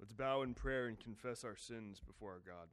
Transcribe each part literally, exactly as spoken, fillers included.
Let's bow in prayer and confess our sins before our God.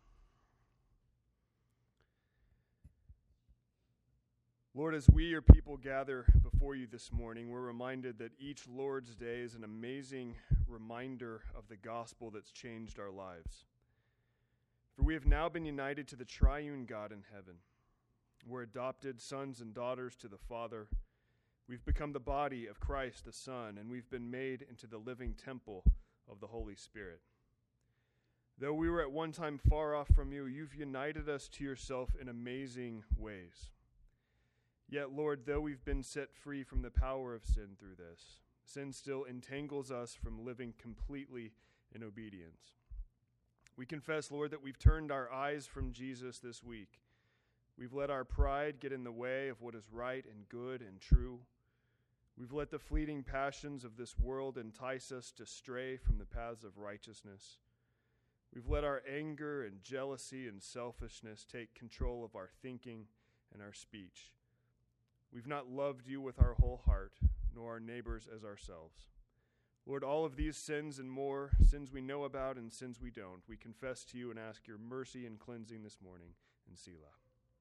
Lord, as we, your people, gather before you this morning, we're reminded that each Lord's Day is an amazing reminder of the gospel that's changed our lives. For we have now been united to the triune God in heaven. We're adopted sons and daughters to the Father. We've become the body of Christ the Son, and we've been made into the living temple of the Holy Spirit. Though we were at one time far off from you, you've united us to yourself in amazing ways. Yet, Lord, though we've been set free from the power of sin through this, sin still entangles us from living completely in obedience. We confess, Lord, that we've turned our eyes from Jesus this week. We've let our pride get in the way of what is right and good and true. We've let the fleeting passions of this world entice us to stray from the paths of righteousness. We've let our anger and jealousy and selfishness take control of our thinking and our speech. We've not loved you with our whole heart, nor our neighbors as ourselves. Lord, all of these sins and more, sins we know about and sins we don't, we confess to you and ask your mercy and cleansing this morning in Selah.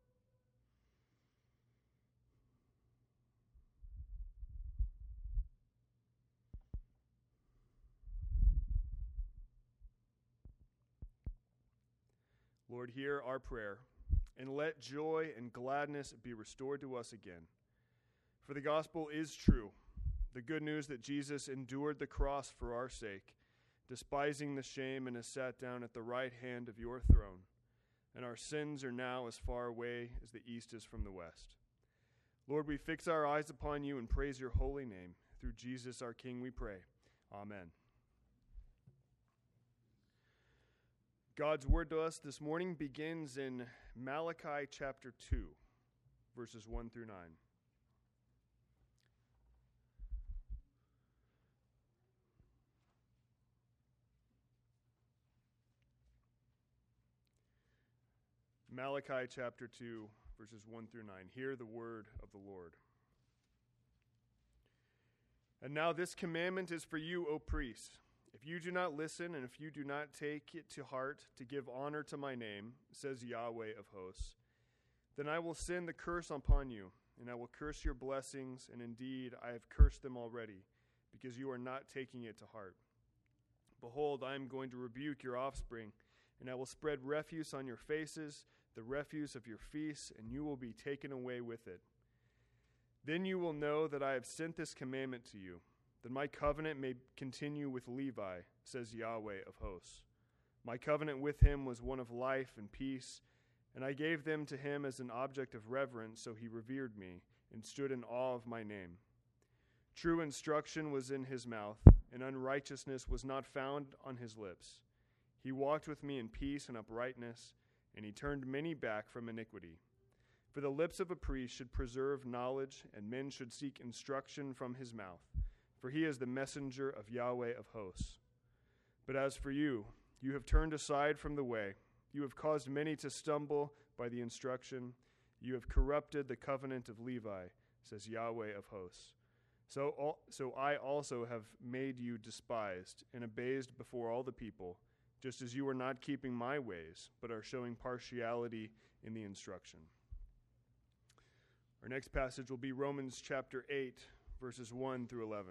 Lord, hear our prayer, and let joy and gladness be restored to us again. For the gospel is true, the good news that Jesus endured the cross for our sake, despising the shame, and has sat down at the right hand of your throne, and our sins are now as far away as the east is from the west. Lord, we fix our eyes upon you and praise your holy name. Through Jesus our King we pray. Amen. God's word to us this morning begins in Malachi chapter two, verses one through nine. Malachi chapter two, verses one through nine. Hear the word of the Lord. And now this commandment is for you, O priests. If you do not listen, and if you do not take it to heart to give honor to my name, says Yahweh of hosts, then I will send the curse upon you, and I will curse your blessings, and indeed I have cursed them already, because you are not taking it to heart. Behold, I am going to rebuke your offspring, and I will spread refuse on your faces, the refuse of your feasts, and you will be taken away with it. Then you will know that I have sent this commandment to you, that my covenant may continue with Levi, says Yahweh of hosts. My covenant with him was one of life and peace, and I gave them to him as an object of reverence, so he revered me and stood in awe of my name. True instruction was in his mouth, and unrighteousness was not found on his lips. He walked with me in peace and uprightness, and he turned many back from iniquity. For the lips of a priest should preserve knowledge, and men should seek instruction from his mouth. For he is the messenger of Yahweh of hosts. But as for you, you have turned aside from the way. You have caused many to stumble by the instruction. You have corrupted the covenant of Levi, says Yahweh of hosts. So, so I also have made you despised and abased before all the people, just as you are not keeping my ways, but are showing partiality in the instruction. Our next passage will be Romans chapter eight, verses one through eleven.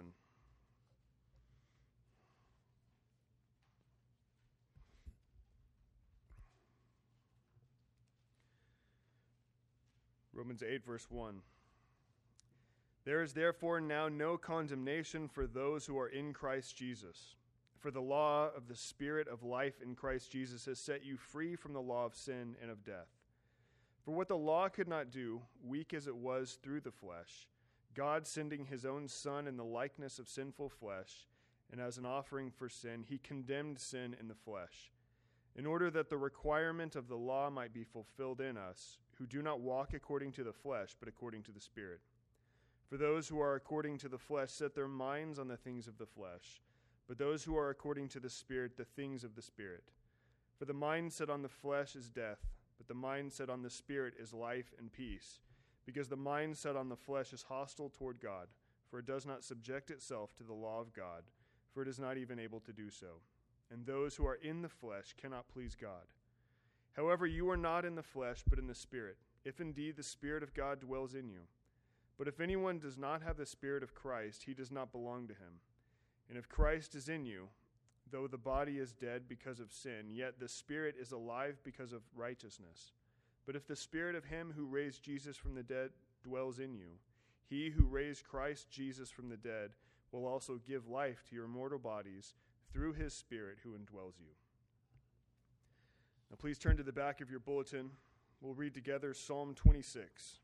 Romans eight, verse one. There is therefore now no condemnation for those who are in Christ Jesus. For the law of the Spirit of life in Christ Jesus has set you free from the law of sin and of death. For what the law could not do, weak as it was through the flesh, God sending his own Son in the likeness of sinful flesh, and as an offering for sin, he condemned sin in the flesh, in order that the requirement of the law might be fulfilled in us, who do not walk according to the flesh, but according to the Spirit. For those who are according to the flesh set their minds on the things of the flesh, but those who are according to the Spirit, the things of the Spirit. For the mind set on the flesh is death, but the mind set on the Spirit is life and peace. Because the mind set on the flesh is hostile toward God, for it does not subject itself to the law of God, for it is not even able to do so. and those who are in the flesh cannot please God. However, you are not in the flesh, but in the Spirit, if indeed the Spirit of God dwells in you. But if anyone does not have the Spirit of Christ, he does not belong to him. And if Christ is in you, though the body is dead because of sin, yet the Spirit is alive because of righteousness. But if the Spirit of him who raised Jesus from the dead dwells in you, he who raised Christ Jesus from the dead will also give life to your mortal bodies through his Spirit who indwells you. Now please turn to the back of your bulletin. We'll read together Psalm twenty-six.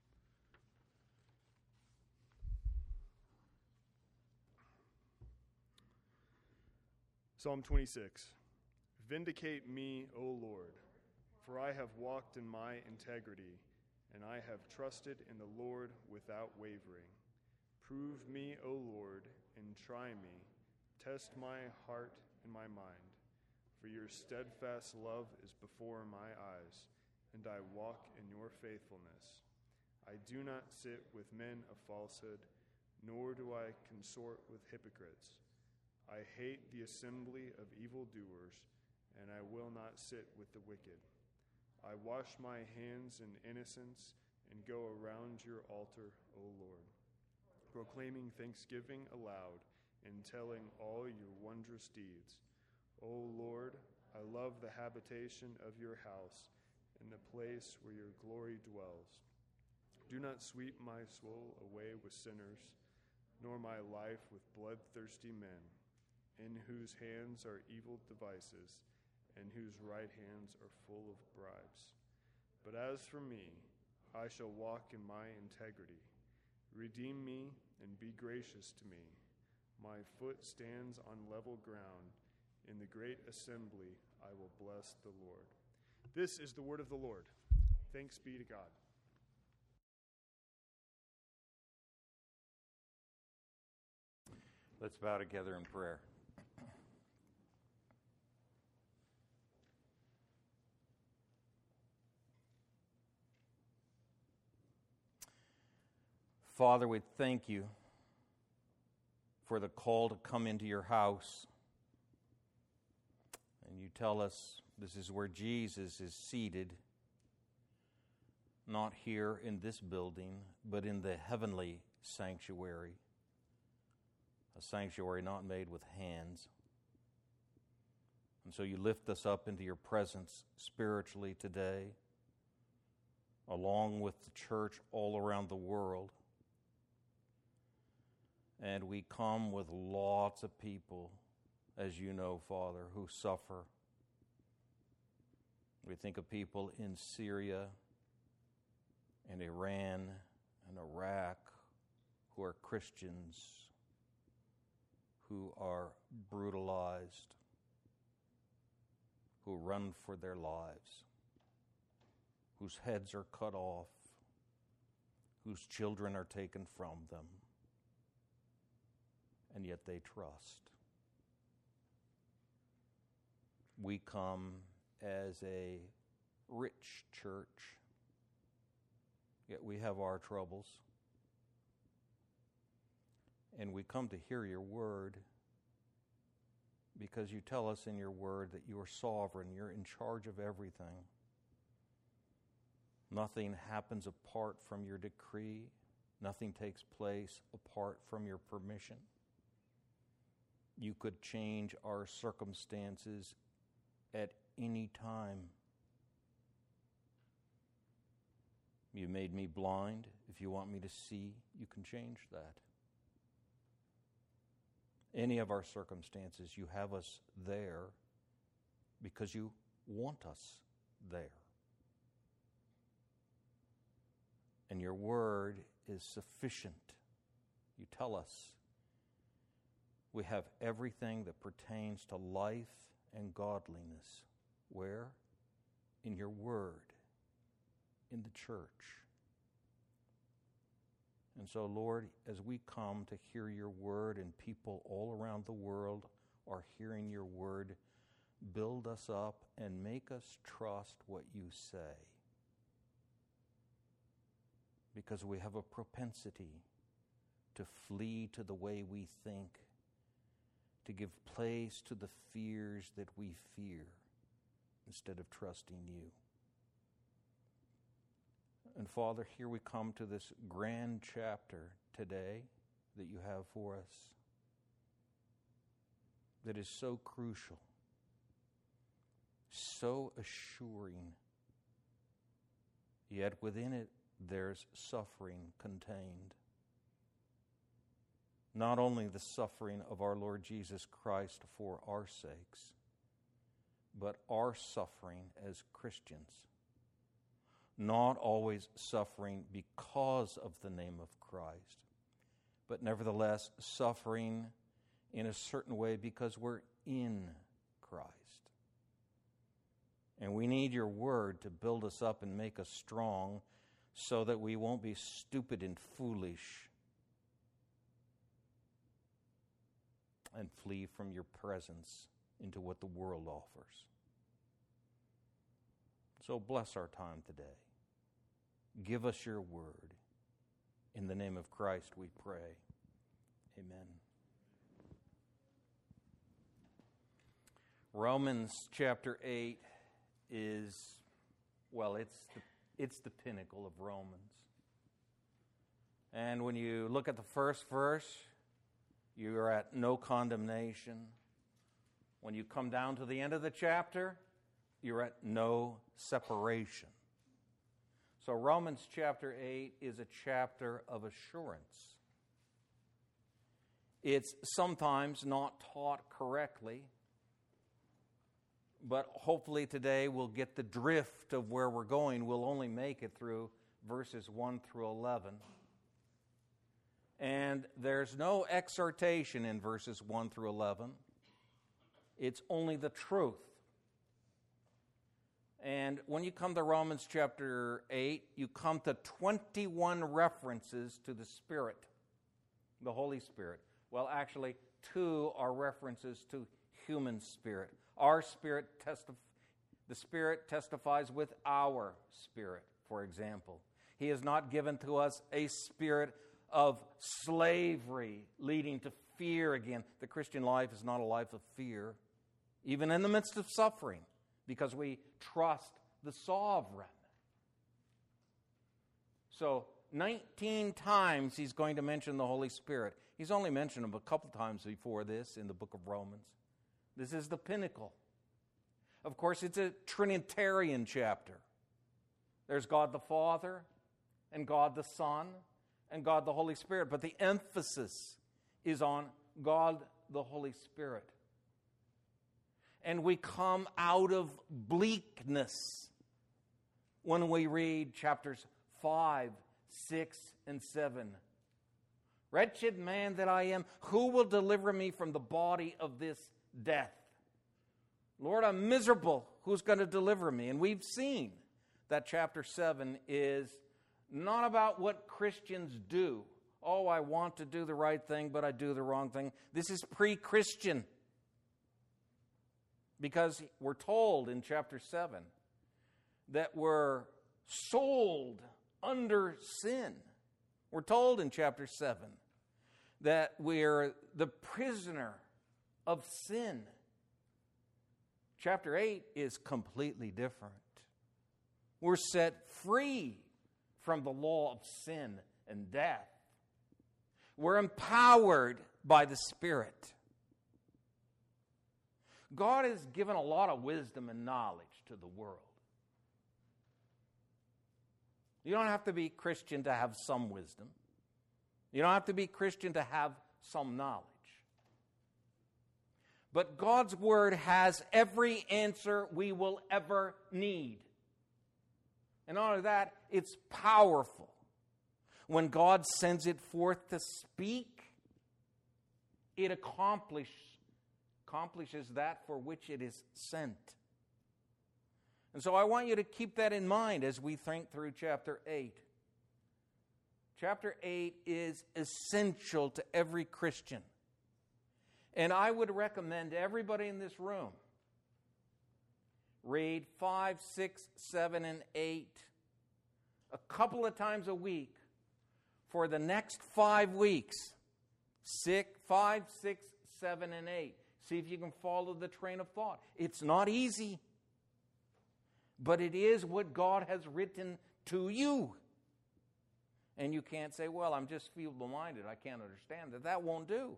Psalm twenty-six. Vindicate me, O Lord, for I have walked in my integrity, and I have trusted in the Lord without wavering. Prove me, O Lord, and try me. Test my heart and my mind. For your steadfast love is before my eyes, and I walk in your faithfulness. I do not sit with men of falsehood, nor do I consort with hypocrites. I hate the assembly of evildoers, and I will not sit with the wicked. I wash my hands in innocence and go around your altar, O Lord, proclaiming thanksgiving aloud and telling all your wondrous deeds. O Lord, I love the habitation of your house and the place where your glory dwells. Do not sweep my soul away with sinners, nor my life with bloodthirsty men, in whose hands are evil devices, and whose right hands are full of bribes. But as for me, I shall walk in my integrity. Redeem me and be gracious to me. My foot stands on level ground. In the great assembly, I will bless the Lord. This is the word of the Lord. Thanks be to God. Let's bow together in prayer. Father, we thank you for the call to come into your house. And you tell us this is where Jesus is seated, not here in this building, but in the heavenly sanctuary, a sanctuary not made with hands. And so you lift us up into your presence spiritually today, along with the church all around the world. And we come with lots of people, as you know, Father, who suffer. We think of people in Syria and Iran and Iraq who are Christians, who are brutalized, who run for their lives, whose heads are cut off, whose children are taken from them, and yet they trust. We come as a rich church, yet we have our troubles. And we come to hear your word because you tell us in your word that you are sovereign, you're in charge of everything. Nothing happens apart from your decree. Nothing takes place apart from your permission. You could change our circumstances at any time. You made me blind. If you want me to see, you can change that. Any of our circumstances, you have us there because you want us there. And your word is sufficient. You tell us we have everything that pertains to life and godliness. Where? In your word, in the church. And so, Lord, as we come to hear your word and people all around the world are hearing your word, build us up and make us trust what you say. Because we have a propensity to flee to the way we think, to give place to the fears that we fear instead of trusting you. And Father, here we come to this grand chapter today that you have for us that is so crucial, so assuring, yet within it there's suffering contained. Not only the suffering of our Lord Jesus Christ for our sakes, but our suffering as Christians. Not always suffering because of the name of Christ, but nevertheless suffering in a certain way because we're in Christ. And we need your word to build us up and make us strong so that we won't be stupid and foolish and flee from your presence into what the world offers. So bless our time today. Give us your word. In the name of Christ we pray. Amen. Romans chapter eight is, well, it's the, it's the pinnacle of Romans. And when you look at the first verse, you are at no condemnation. When you come down to the end of the chapter, you're at no separation. So Romans chapter eight is a chapter of assurance. It's sometimes not taught correctly, but hopefully today we'll get the drift of where we're going. We'll only make it through verses one through eleven. And there's no exhortation in verses one through eleven. It's only the truth. And when you come to Romans chapter eight, you come to twenty-one references to the Spirit, the Holy Spirit. Well, actually, two are references to human spirit. Our spirit, testif- the Spirit testifies with our spirit, for example. He has not given to us a spirit of slavery leading to fear again. The Christian life is not a life of fear, even in the midst of suffering, because we trust the sovereign. So, nineteen times he's going to mention the Holy Spirit. He's only mentioned him a couple times before this in the book of Romans. This is the pinnacle. Of course, it's a Trinitarian chapter. There's God the Father, and God the Son, and God the Holy Spirit. But the emphasis is on God the Holy Spirit. And we come out of bleakness when we read chapters five, six, and seven. Wretched man that I am, who will deliver me from the body of this death? Lord, I'm miserable. Who's going to deliver me? And we've seen that chapter seven is not about what Christians do. Oh, I want to do the right thing, but I do the wrong thing. This is pre-Christian. Because we're told in chapter seven that we're sold under sin. We're told in chapter seven that we're the prisoner of sin. Chapter eight is completely different. We're set free from the law of sin and death. We're empowered by the Spirit. God has given a lot of wisdom and knowledge to the world. You don't have to be Christian to have some wisdom. You don't have to be Christian to have some knowledge. But God's Word has every answer we will ever need. And not only that, it's powerful. When God sends it forth to speak, it accomplishes accomplishes that for which it is sent. And so I want you to keep that in mind as we think through chapter eight. Chapter eight is essential to every Christian. And I would recommend everybody in this room read five, six, seven, and eight a couple of times a week for the next five weeks. Six, five, six, seven, and eight. See if you can follow the train of thought. It's not easy, but it is what God has written to you. And you can't say, well, I'm just feeble-minded, I can't understand that. That won't do.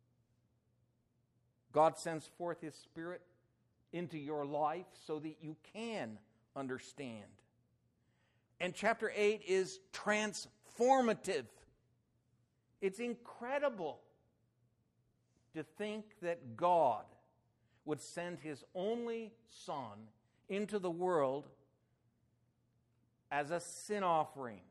God sends forth His Spirit into your life so that you can understand. And chapter eight is transformative. It's incredible to think that God would send His only Son into the world as a sin offering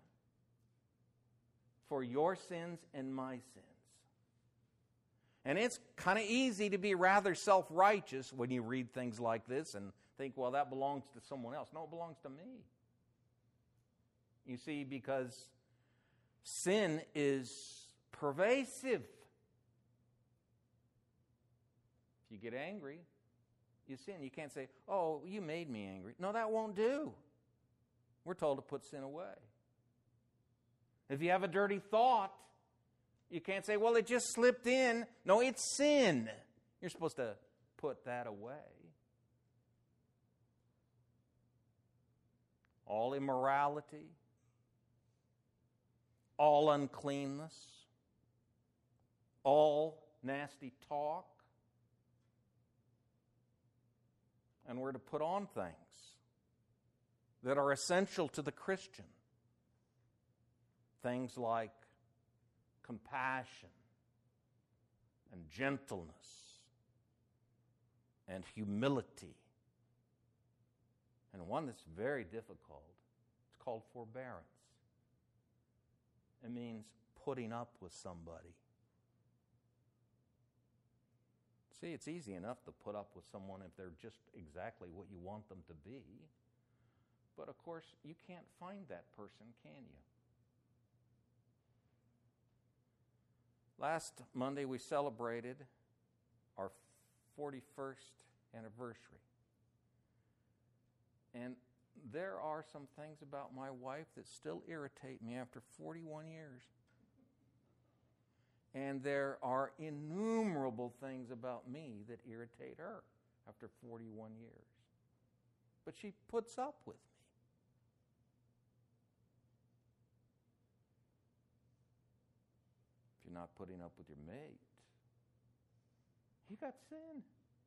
for your sins and my sins. And it's kind of easy to be rather self-righteous when you read things like this and think, well, that belongs to someone else. No, it belongs to me. You see, because sin is pervasive. If you get angry, you sin. You can't say, oh, you made me angry. No, that won't do. We're told to put sin away. If you have a dirty thought, you can't say, well, it just slipped in. No, it's sin. You're supposed to put that away. All immorality, all uncleanness, all nasty talk. And we're to put on things that are essential to the Christian. Things like compassion and gentleness and humility. And one that's very difficult, it's called forbearance. It means putting up with somebody. See, it's easy enough to put up with someone if they're just exactly what you want them to be. But of course, you can't find that person, can you? Last Monday, we celebrated our forty-first anniversary. And there are some things about my wife that still irritate me after forty-one years. And there are innumerable things about me that irritate her after forty-one years. But she puts up with me. If you're not putting up with your mate, you got sin.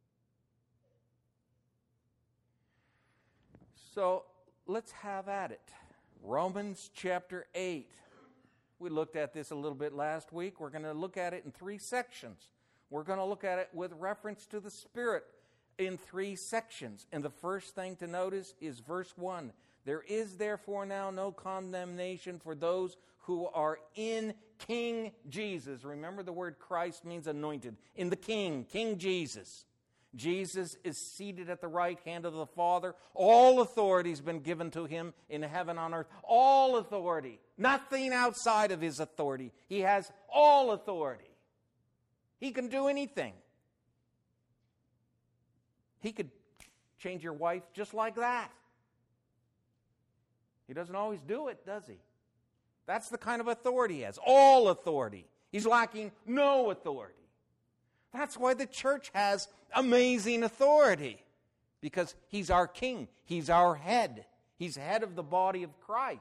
So let's have at it. Romans chapter eight. We looked at this a little bit last week. We're going to look at it in three sections. We're going to look at it with reference to the Spirit in three sections. And the first thing to notice is verse one. There is therefore now no condemnation for those who are in King Jesus. Remember, the word Christ means anointed. In the King, King Jesus. Jesus is seated at the right hand of the Father. All authority has been given to Him in heaven, on earth. All authority. Nothing outside of His authority. He has all authority. He can do anything. He could change your wife just like that. He doesn't always do it, does He? That's the kind of authority He has. All authority. He's lacking no authority. That's why the church has amazing authority. Because He's our King. He's our head. He's head of the body of Christ.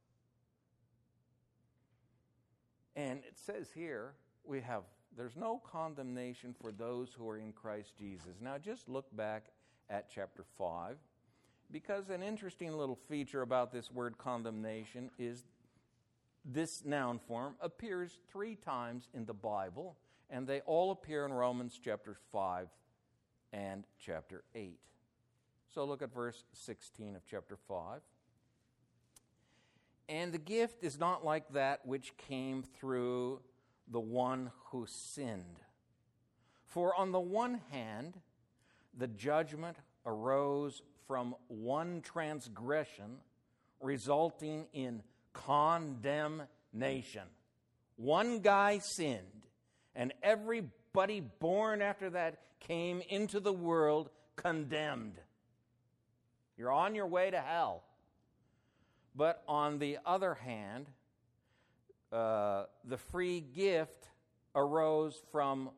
And it says here, we have, there's no condemnation for those who are in Christ Jesus. Now just look back at chapter five. Because an interesting little feature about this word condemnation is this noun form appears three times in the Bible, and they all appear in Romans chapter five and chapter eight. So look at verse sixteen of chapter five. And the gift is not like that which came through the one who sinned. For on the one hand, the judgment arose from one transgression, resulting in condemnation. One guy sinned, and everybody born after that came into the world condemned. You're on your way to hell. But on the other hand, uh, the free gift arose from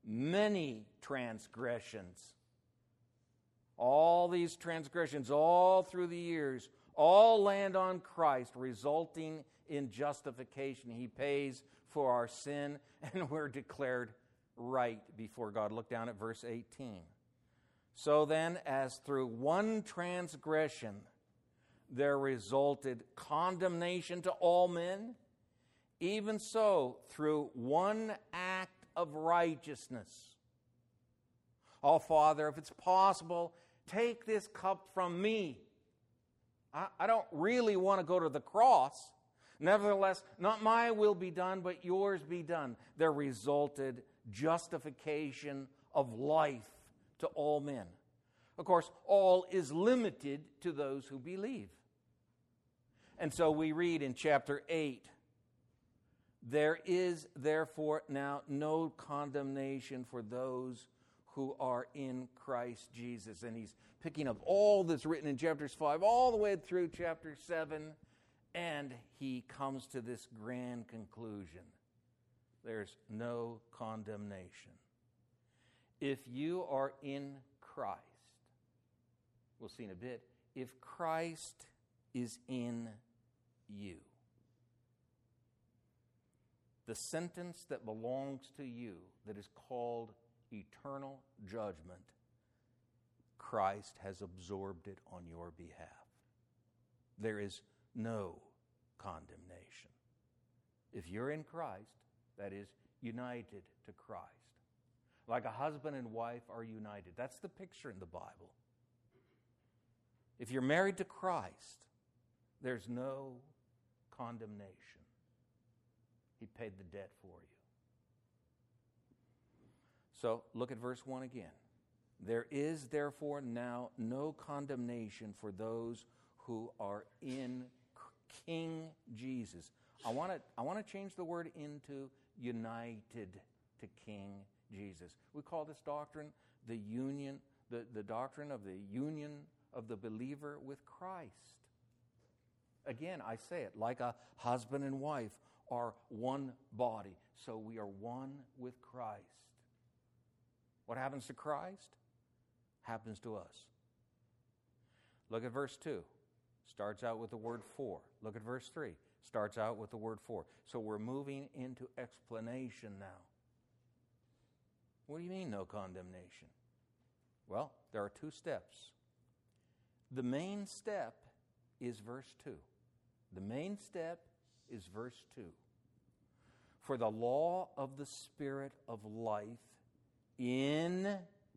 many transgressions. All these transgressions, all through the years, all land on Christ, resulting in justification. He pays for our sin, and we're declared right before God. Look down at verse eighteen. So then, as through one transgression there resulted condemnation to all men, even so, through one act of righteousness. Oh, Father, if it's possible, take this cup from me. I, I don't really want to go to the cross. Nevertheless, not my will be done, but yours be done. There resulted justification of life to all men. Of course, all is limited to those who believe. And so we read in chapter eight, there is therefore now no condemnation for those who are in Christ Jesus. And he's picking up all that's written in chapters five all the way through chapter seven, and he comes to this grand conclusion. There's no condemnation. If you are in Christ, we'll see in a bit, if Christ is in you, the sentence that belongs to you that is called eternal judgment, Christ has absorbed it on your behalf. There is no condemnation. If you're in Christ, that is, united to Christ. Like a husband and wife are united. That's the picture in the Bible. If you're married to Christ, there's no condemnation. He paid the debt for you. So look at verse one again. There is therefore now no condemnation for those who are in King Jesus. I want to I want to change the word into united to King Jesus. We call this doctrine the union, the, the doctrine of the union of the believer with Christ. Again, I say it, like a husband and wife are one body, so we are one with Christ. What happens to Christ? Happens to us. Look at verse two. Starts out with the word for. Look at verse three. Starts out with the word for. So we're moving into explanation now. What do you mean, no condemnation? Well, there are two steps. The main step is verse two. The main step is verse two. For the law of the Spirit of life in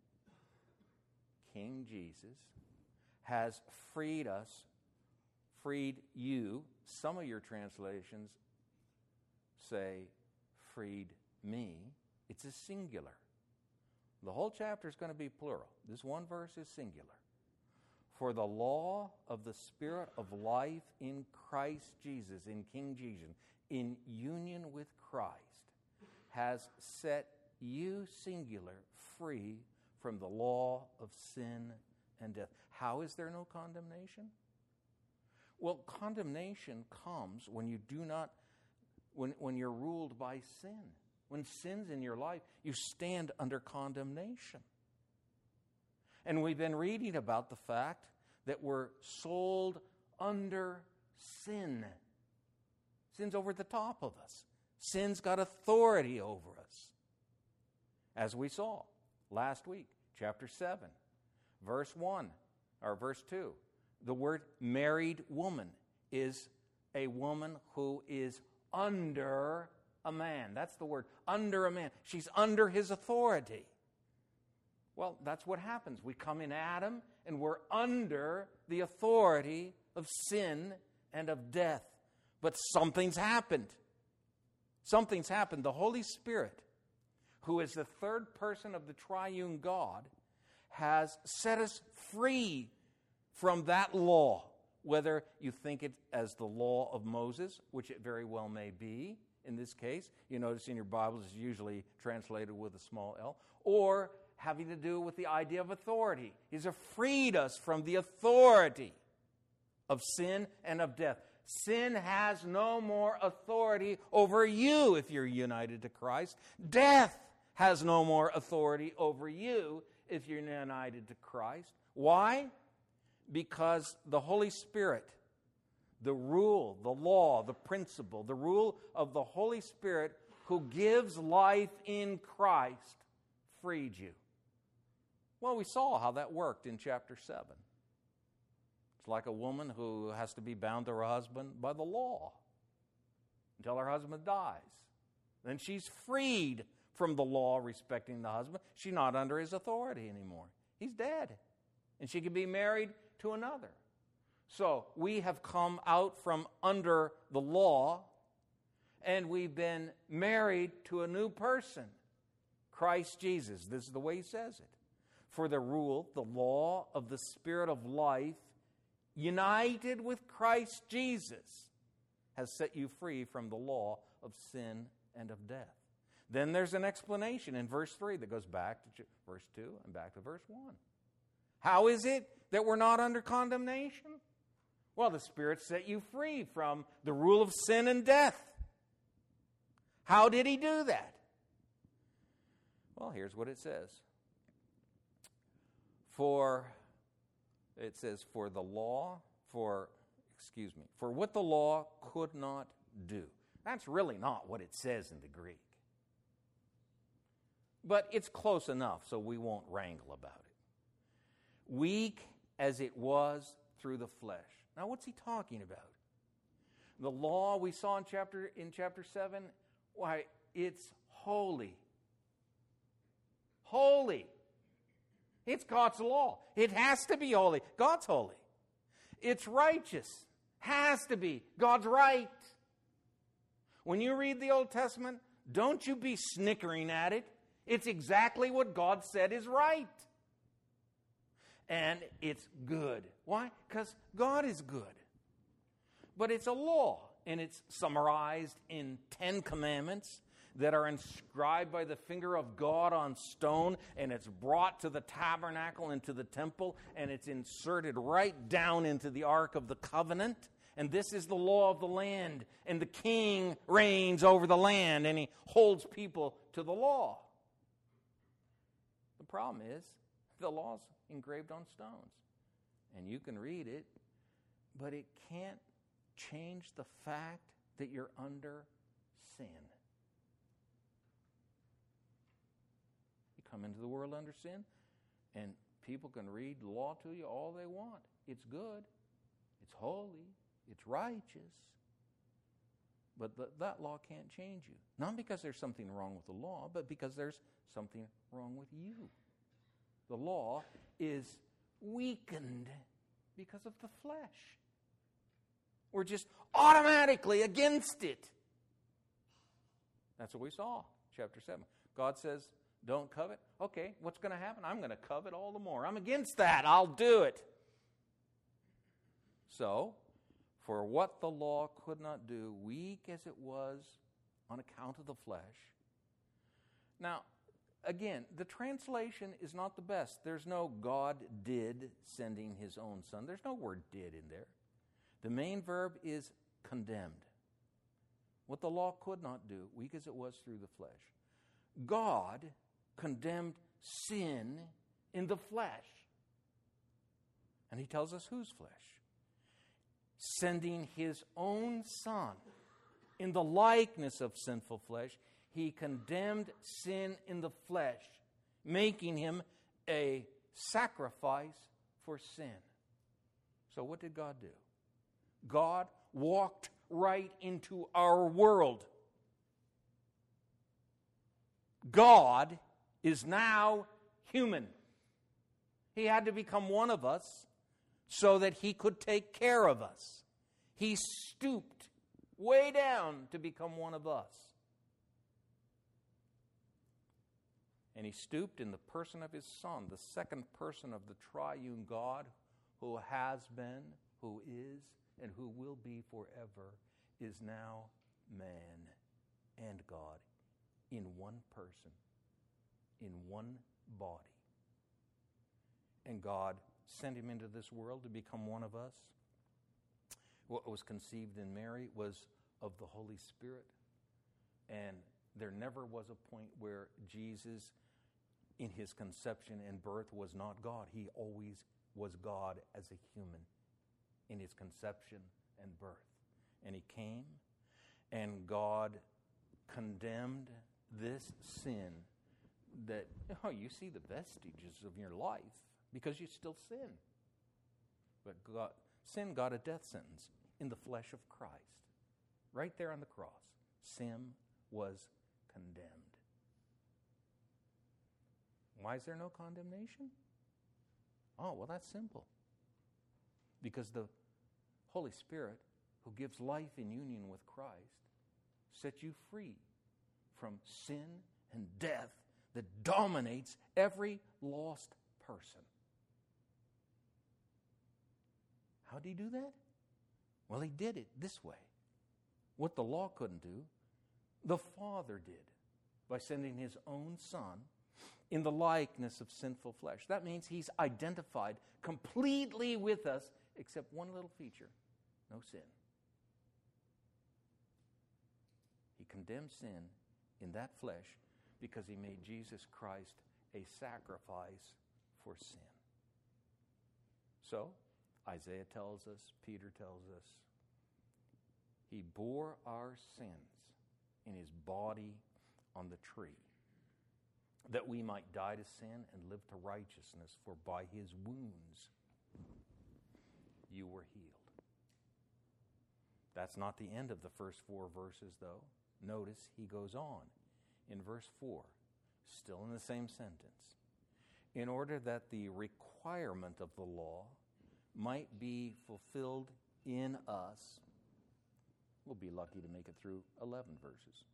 King Jesus has freed us, freed you. Some of your translations say freed me. It's a singular. The whole chapter is going to be plural. This one verse is singular. For the law of the Spirit of life in Christ Jesus, in King Jesus, in union with Christ, has set you, singular, free from the law of sin and death. How is there no condemnation? Well, condemnation comes when you do not, when, when you're ruled by sin. When sin's in your life, you stand under condemnation. And we've been reading about the fact that we're sold under sin. Sin's over the top of us. Sin's got authority over us. As we saw last week, chapter seven, verse one, or verse two. The word married woman is a woman who is under a man. That's the word, under a man. She's under his authority. Well, that's what happens. We come in Adam, and we're under the authority of sin and of death. But something's happened. Something's happened. The Holy Spirit, who is the third person of the triune God, has set us free from that law. Whether you think it as the law of Moses, which it very well may be in this case. You notice in your Bibles it's usually translated with a small l. Or having to do with the idea of authority. He's freed us from the authority of sin and of death. Sin has no more authority over you if you're united to Christ. Death has no more authority over you if you're united to Christ. Why? Because the Holy Spirit, the rule, the law, the principle, the rule of the Holy Spirit who gives life in Christ freed you. Well, we saw how that worked in chapter seven. It's like a woman who has to be bound to her husband by the law until her husband dies. Then she's freed from the law respecting the husband. She's not under his authority anymore. He's dead. And she can be married to another. So we have come out from under the law, and we've been married to a new person, Christ Jesus. This is the way he says it. For the rule, the law of the Spirit of life, united with Christ Jesus, has set you free from the law of sin and of death. Then there's an explanation in verse three that goes back to verse two and back to verse one. How is it that we're not under condemnation? Well, the Spirit set you free from the rule of sin and death. How did he do that? Well, here's what it says. For, it says, for the law, for, excuse me, for what the law could not do. That's really not what it says in the Greek. But it's close enough, so we won't wrangle about it. Weak as it was through the flesh. Now, what's he talking about? The law we saw in chapter in chapter seven, why, it's holy. Holy. It's God's law. It has to be holy. God's holy. It's righteous. Has to be. God's right. When you read the Old Testament, don't you be snickering at it. It's exactly what God said is right. And it's good. Why? Because God is good. But it's a law, and it's summarized in Ten Commandments that are inscribed by the finger of God on stone, and it's brought to the tabernacle and to the temple, and it's inserted right down into the Ark of the Covenant. And this is the law of the land, and the king reigns over the land, and he holds people to the law. The problem is, the law's engraved on stones. And you can read it, but it can't change the fact that you're under sin. You come into the world under sin, and people can read the law to you all they want. It's good. It's holy. It's righteous. But the, that law can't change you. Not because there's something wrong with the law, but because there's something wrong with you. The law is weakened because of the flesh. We're just automatically against it. That's what we saw, chapter seven. God says, don't covet. Okay, what's going to happen? I'm going to covet all the more. I'm against that. I'll do it. So, for what the law could not do, weak as it was on account of the flesh. Now, again, the translation is not the best. There's no God did sending his own son. There's no word did in there. The main verb is condemned. What the law could not do, weak as it was through the flesh. God condemned sin in the flesh. And he tells us whose flesh? Sending his own son in the likeness of sinful flesh, he condemned sin in the flesh, making him a sacrifice for sin. So what did God do? God walked right into our world. God is now human. He had to become one of us so that he could take care of us. He stooped way down to become one of us. And he stooped in the person of his Son, the second person of the triune God, who has been, who is, and who will be forever, is now man and God in one person, in one body. And God sent him into this world to become one of us. What was conceived in Mary was of the Holy Spirit. And There never was a point where Jesus, in his conception and birth, was not God. He always was God as a human in his conception and birth. And he came, and God condemned this sin that, oh, you see the vestiges of your life because you still sin. But God, sin got a death sentence in the flesh of Christ. Right there on the cross. Sin was condemned. Why is there no condemnation? Oh, well, that's simple. Because the Holy Spirit, who gives life in union with Christ, sets you free from sin and death that dominates every lost person. How did he do that? Well, he did it this way. What the law couldn't do, the Father did by sending his own Son in the likeness of sinful flesh. That means he's identified completely with us, except one little feature, no sin. He condemned sin in that flesh because he made Jesus Christ a sacrifice for sin. So, Isaiah tells us, Peter tells us, he bore our sins in his body on the tree, that we might die to sin and live to righteousness, for by his wounds you were healed. That's not the end of the first four verses, though. Notice he goes on in verse four, still in the same sentence. In order that the requirement of the law might be fulfilled in us. We'll be lucky to make it through eleven verses.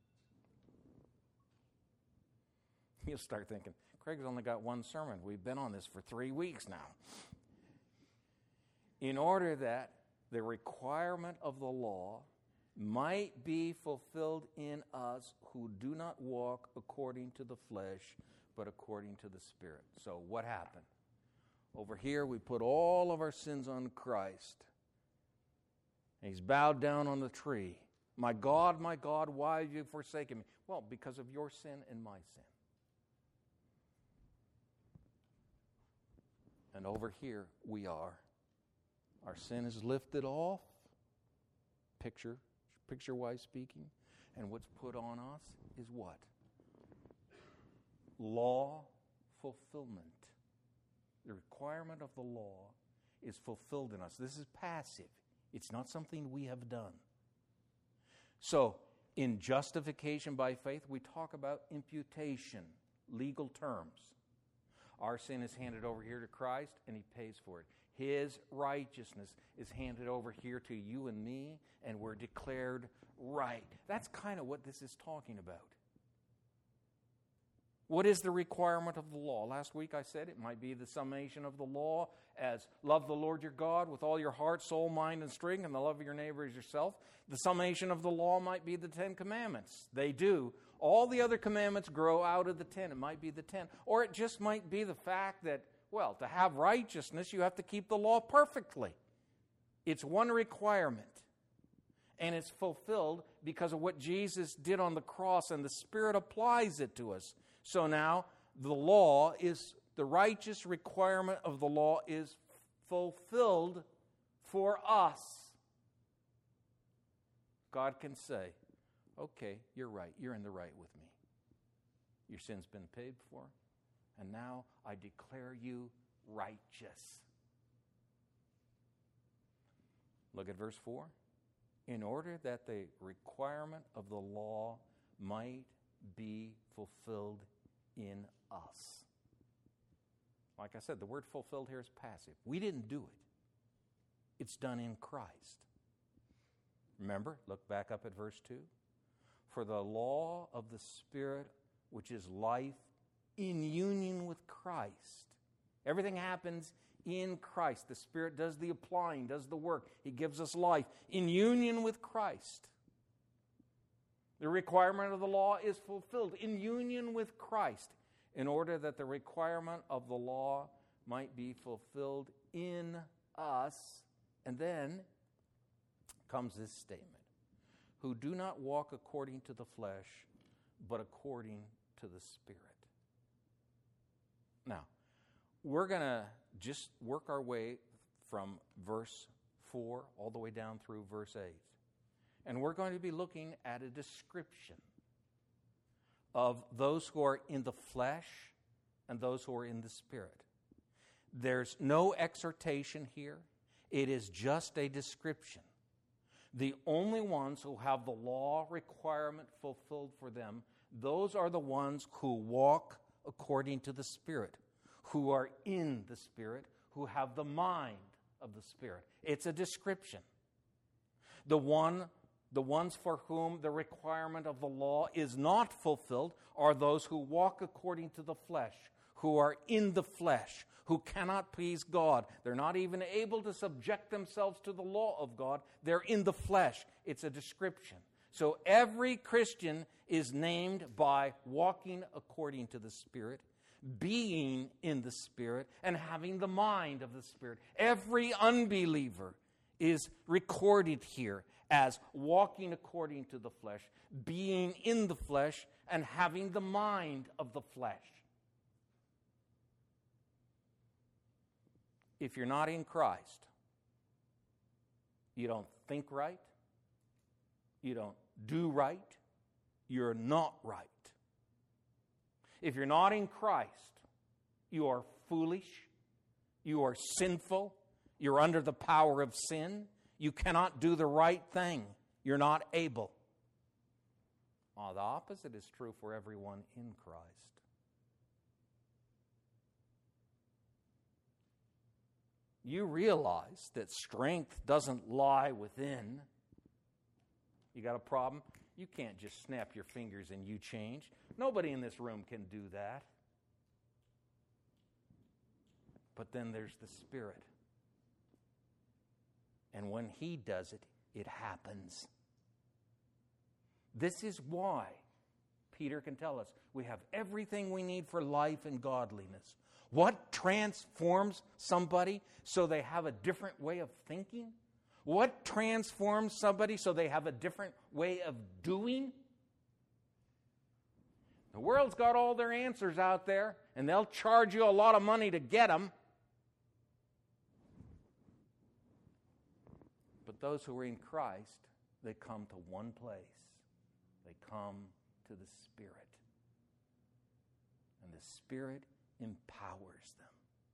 You'll start thinking, Craig's only got one sermon. We've been on this for three weeks now. In order that the requirement of the law might be fulfilled in us who do not walk according to the flesh, but according to the Spirit. So what happened? Over here we put all of our sins on Christ. And he's bowed down on the tree. My God, my God, why have you forsaken me? Well, because of your sin and my sin. And over here we are. Our sin is lifted off, picture, picture-wise speaking, and what's put on us is what? Law fulfillment. The requirement of the law is fulfilled in us. This is passive. It's not something we have done. So, in justification by faith, we talk about imputation, legal terms. Our sin is handed over here to Christ, and he pays for it. His righteousness is handed over here to you and me, and we're declared right. That's kind of what this is talking about. What is the requirement of the law? Last week I said it might be the summation of the law as love the Lord your God with all your heart, soul, mind, and strength, and the love of your neighbor as yourself. The summation of the law might be the Ten Commandments. They do. All the other commandments grow out of the ten. It might be the ten. Or it just might be the fact that, well, to have righteousness, you have to keep the law perfectly. It's one requirement. And it's fulfilled because of what Jesus did on the cross, and the Spirit applies it to us. So now, the law is, the righteous requirement of the law is fulfilled for us. God can say, okay, you're right, you're in the right with me. Your sin's been paid for, and now I declare you righteous. Look at verse four. In order that the requirement of the law might be fulfilled in us. Like I said, the word fulfilled here is passive. We didn't do it. It's done in Christ. Remember, look back up at verse two. For the law of the Spirit, which is life, in union with Christ. Everything happens in Christ. The Spirit does the applying, does the work. He gives us life in union with Christ. The requirement of the law is fulfilled in union with Christ, in order that the requirement of the law might be fulfilled in us. And then comes this statement, who do not walk according to the flesh, but according to the Spirit. Now, we're going to just work our way from verse four all the way down through verse eight. And we're going to be looking at a description of those who are in the flesh and those who are in the Spirit. There's no exhortation here. It is just a description. The only ones who have the law requirement fulfilled for them, those are the ones who walk according to the Spirit, who are in the Spirit, who have the mind of the Spirit. It's a description. The one, the ones for whom the requirement of the law is not fulfilled are those who walk according to the flesh, who are in the flesh, who cannot please God. They're not even able to subject themselves to the law of God. They're in the flesh. It's a description. So every Christian is named by walking according to the Spirit, being in the Spirit, and having the mind of the Spirit. Every unbeliever is recorded here as walking according to the flesh, being in the flesh, and having the mind of the flesh. If you're not in Christ, you don't think right, you don't do right, you're not right. If you're not in Christ, you are foolish, you are sinful, you're under the power of sin, you cannot do the right thing, you're not able. Well, the opposite is true for everyone in Christ. You realize that strength doesn't lie within. You got a problem? You can't just snap your fingers and you change. Nobody in this room can do that. But then there's the Spirit. And when He does it, it happens. This is why Peter can tell us we have everything we need for life and godliness. What transforms somebody so they have a different way of thinking? What transforms somebody so they have a different way of doing? The world's got all their answers out there, and they'll charge you a lot of money to get them. But those who are in Christ, they come to one place. They come to the Spirit. And the Spirit empowers them.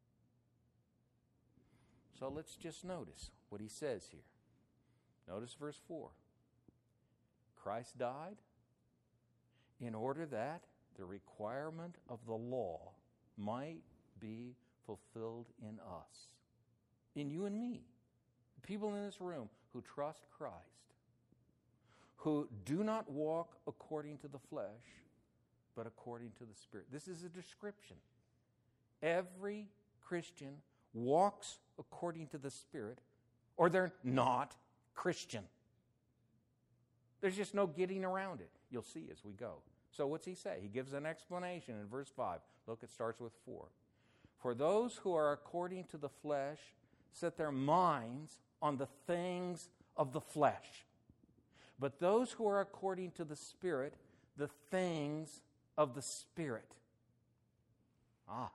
So let's just notice what he says here. Notice verse four. Christ died in order that the requirement of the law might be fulfilled in us, in you and me, the people in this room who trust Christ, who do not walk according to the flesh, but according to the Spirit. This is a description. Every Christian walks according to the Spirit, or they're not Christian. There's just no getting around it. You'll see as we go. So what's he say? He gives an explanation in verse five. Look, it starts with four. For those who are according to the flesh set their minds on the things of the flesh. But those who are according to the Spirit, the things of the Spirit. Ah.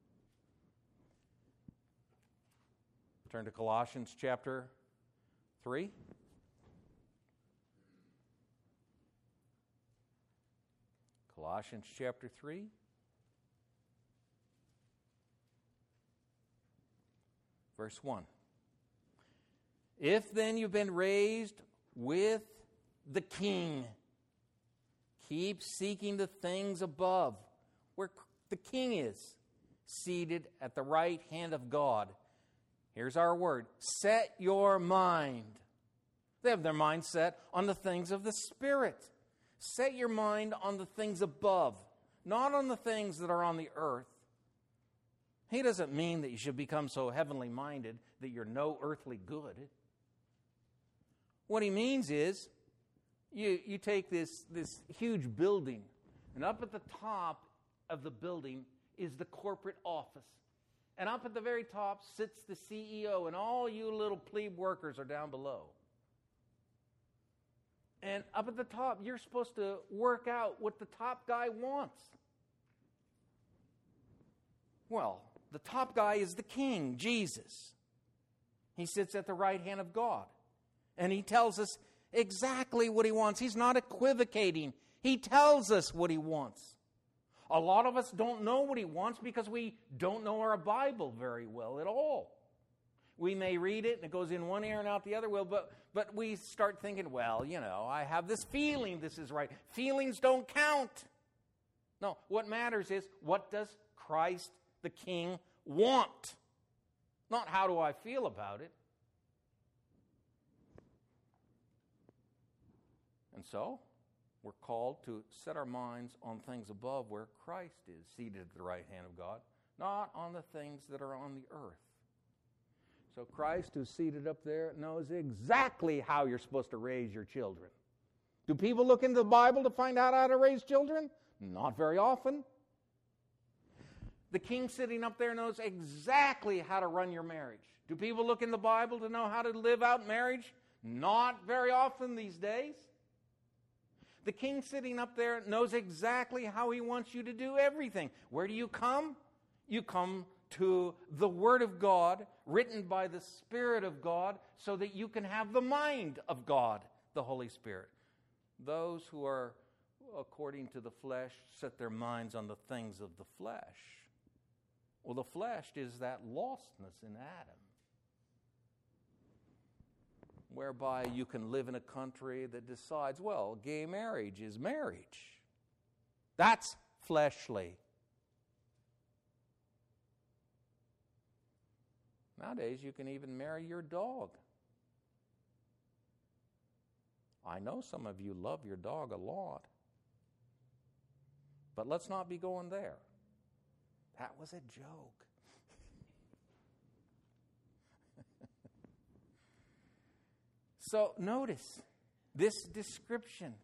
Turn to Colossians chapter three. Colossians chapter three. Verse one. If then you've been raised with the King, keep seeking the things above, where the King is, seated at the right hand of God. Here's our word. Set your mind. They have their mind set on the things of the Spirit. Set your mind on the things above, not on the things that are on the earth. He doesn't mean that you should become so heavenly minded that you're no earthly good. What he means is, you, you take this, this huge building, and up at the top of the building is the corporate office. And up at the very top sits the C E O, and all you little plebe workers are down below. And up at the top, you're supposed to work out what the top guy wants. Well, the top guy is the king, Jesus. He sits at the right hand of God. And he tells us exactly what he wants. He's not equivocating. He tells us what he wants. A lot of us don't know what he wants because we don't know our Bible very well at all. We may read it and it goes in one ear and out the other. Well, but, but we start thinking, well, you know, I have this feeling this is right. Feelings don't count. No, what matters is, what does Christ the King want? Not how do I feel about it. And so, we're called to set our minds on things above where Christ is, seated at the right hand of God, not on the things that are on the earth. So Christ, who's seated up there, knows exactly how you're supposed to raise your children. Do people look into the Bible to find out how to raise children? Not very often. The king sitting up there knows exactly how to run your marriage. Do people look in the Bible to know how to live out marriage? Not very often these days. The king sitting up there knows exactly how he wants you to do everything. Where do you come? You come to the Word of God, written by the Spirit of God, so that you can have the mind of God, the Holy Spirit. Those who are according to the flesh set their minds on the things of the flesh. Well, the flesh is that lostness in Adam, whereby you can live in a country that decides, well, gay marriage is marriage. That's fleshly. Nowadays, you can even marry your dog. I know some of you love your dog a lot. But let's not be going there. That was a joke. So notice this description.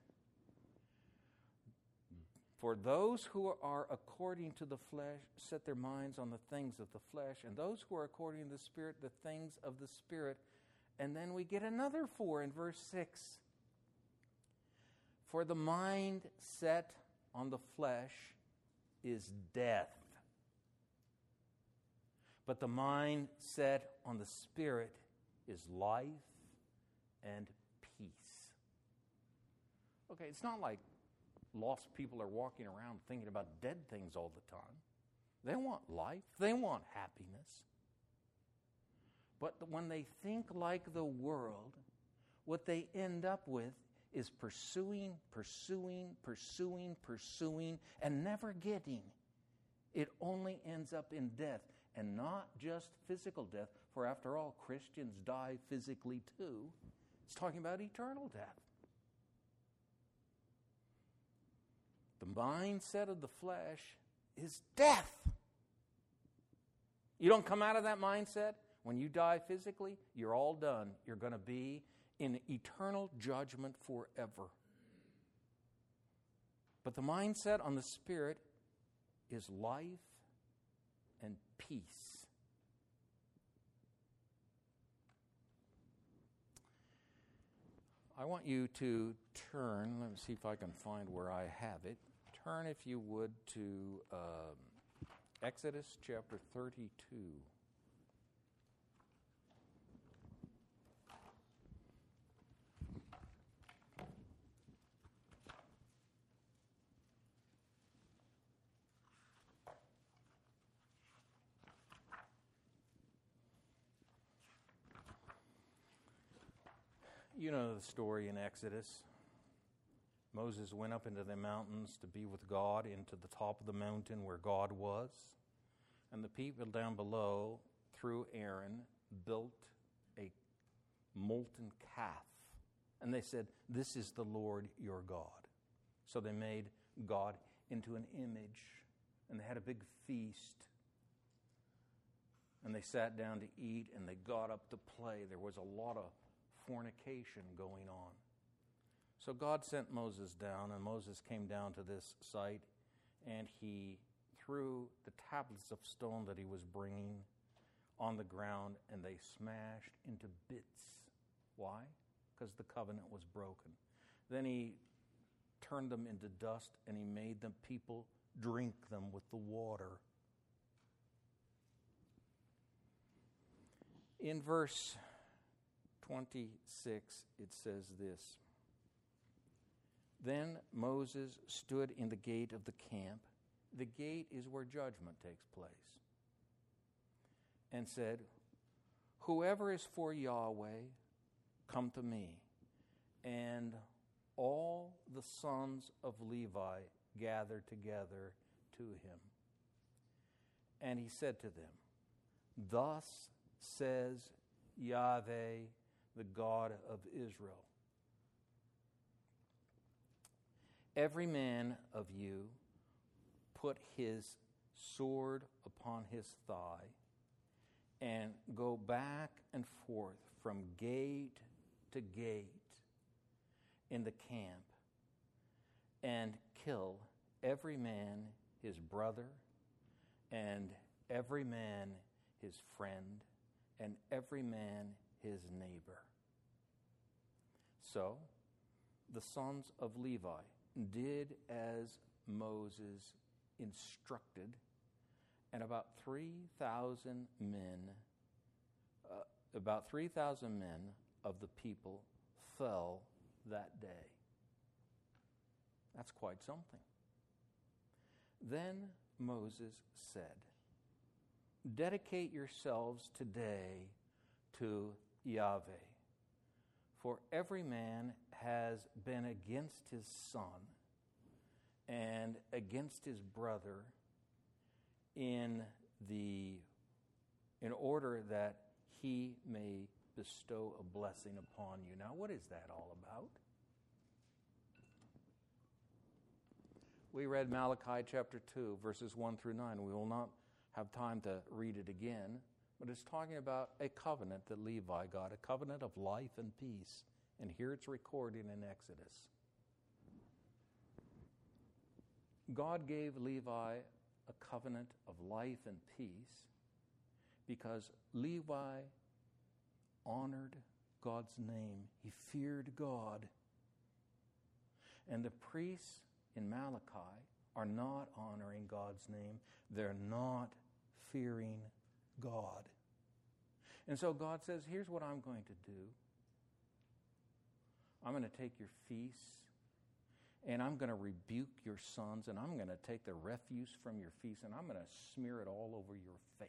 For those who are according to the flesh set their minds on the things of the flesh, and those who are according to the Spirit, the things of the Spirit. And then we get another four in verse six. For the mind set on the flesh is death, but the mind set on the Spirit is life and peace. Okay, it's not like lost people are walking around thinking about dead things all the time. They want life. They want happiness. But when they think like the world, what they end up with is pursuing, pursuing, pursuing, pursuing, and never getting. It only ends up in death, and not just physical death, for after all, Christians die physically too. It's talking about eternal death. The mindset of the flesh is death. You don't come out of that mindset. When you die physically, you're all done. You're going to be in eternal judgment forever. But the mindset on the Spirit is life and peace. I want you to turn, let me see if I can find where I have it. Turn, if you would, to um, Exodus chapter thirty-two. You know the story in Exodus. Moses went up into the mountains to be with God, into the top of the mountain where God was. And the people down below, through Aaron, built a molten calf. And they said, "This is the Lord your God." So they made God into an image, and they had a big feast. And they sat down to eat, and they got up to play. There was a lot of fornication going on. So God sent Moses down, and Moses came down to this site, and he threw the tablets of stone that he was bringing on the ground, and they smashed into bits. Why? Because the covenant was broken. Then he turned them into dust, and he made them people drink them with the water. In verse twenty-six, it says this. Then Moses stood in the gate of the camp. The gate is where judgment takes place. And said, whoever is for Yahweh, come to me. And all the sons of Levi gathered together to him. And he said to them, thus says Yahweh, the God of Israel, every man of you put his sword upon his thigh and go back and forth from gate to gate in the camp and kill every man his brother and every man his friend and every man his neighbor. So the sons of Levi did as Moses instructed, and about three thousand men, uh, about three thousand men of the people fell that day. That's quite something. Then Moses said, dedicate yourselves today to Yahweh, for every man has been against his son and against his brother in the in order that he may bestow a blessing upon you. Now, what is that all about? We read Malachi chapter two, verses one through nine. We will not have time to read it again, but it's talking about a covenant that Levi got, a covenant of life and peace. And here it's recorded in Exodus. God gave Levi a covenant of life and peace because Levi honored God's name. He feared God. And the priests in Malachi are not honoring God's name. They're not fearing God. And so God says, here's what I'm going to do. I'm going to take your feasts, and I'm going to rebuke your sons, and I'm going to take the refuse from your feasts, and I'm going to smear it all over your face.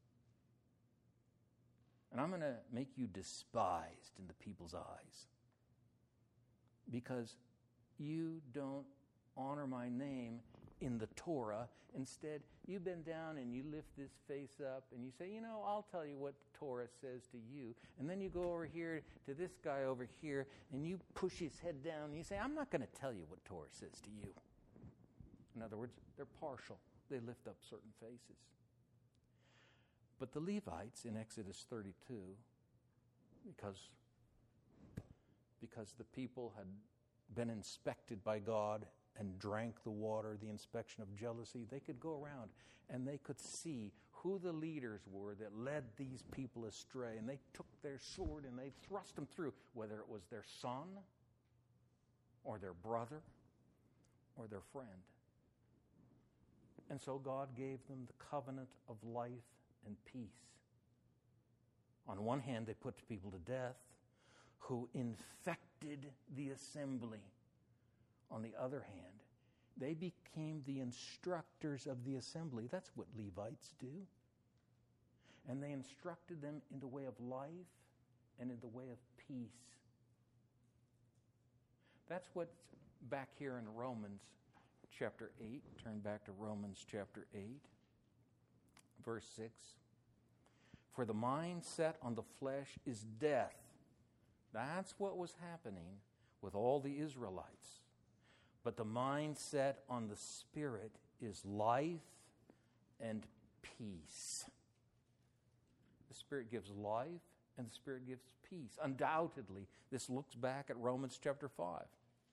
And I'm going to make you despised in the people's eyes because you don't honor my name in the Torah. Instead, you bend down and you lift this face up and you say, you know, I'll tell you what the Torah says to you. And then you go over here to this guy over here and you push his head down and you say, I'm not going to tell you what Torah says to you. In other words, they're partial. They lift up certain faces. But the Levites in Exodus thirty-two, because, because the people had been inspected by God and drank the water, the inspection of jealousy, they could go around and they could see who the leaders were that led these people astray. And they took their sword and they thrust them through, whether it was their son or their brother or their friend. And so God gave them the covenant of life and peace. On one hand, they put people to death who infected the assembly. On the other hand, they became the instructors of the assembly. That's what Levites do. And they instructed them in the way of life and in the way of peace. That's what's back here in Romans chapter eight. Turn back to Romans chapter eight, verse six. For the mind set on the flesh is death. That's what was happening with all the Israelites. But the mind set on the Spirit is life and peace. The Spirit gives life and the Spirit gives peace. Undoubtedly, this looks back at Romans chapter five.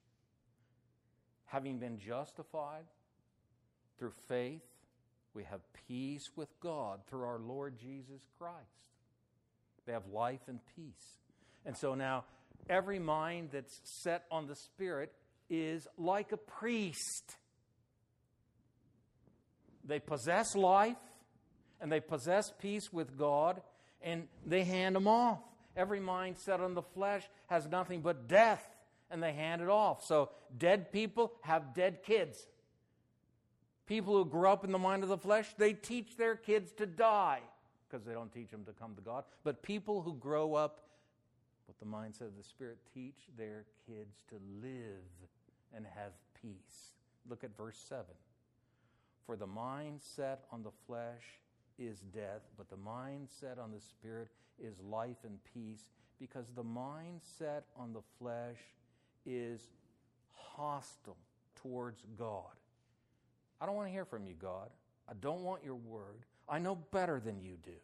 Having been justified through faith, we have peace with God through our Lord Jesus Christ. They have life and peace. And so now, every mind that's set on the Spirit is like a priest. They possess life, and they possess peace with God, and they hand them off. Every mind set on the flesh has nothing but death, and they hand it off. So dead people have dead kids. People who grow up in the mind of the flesh, they teach their kids to die because they don't teach them to come to God. But people who grow up with the mindset of the Spirit teach their kids to live and have peace. Look at verse seven. For the mind set on the flesh is death, but the mind set on the Spirit is life and peace, because the mind set on the flesh is hostile towards God. I don't want to hear from you, God. I don't want your word. I know better than you do.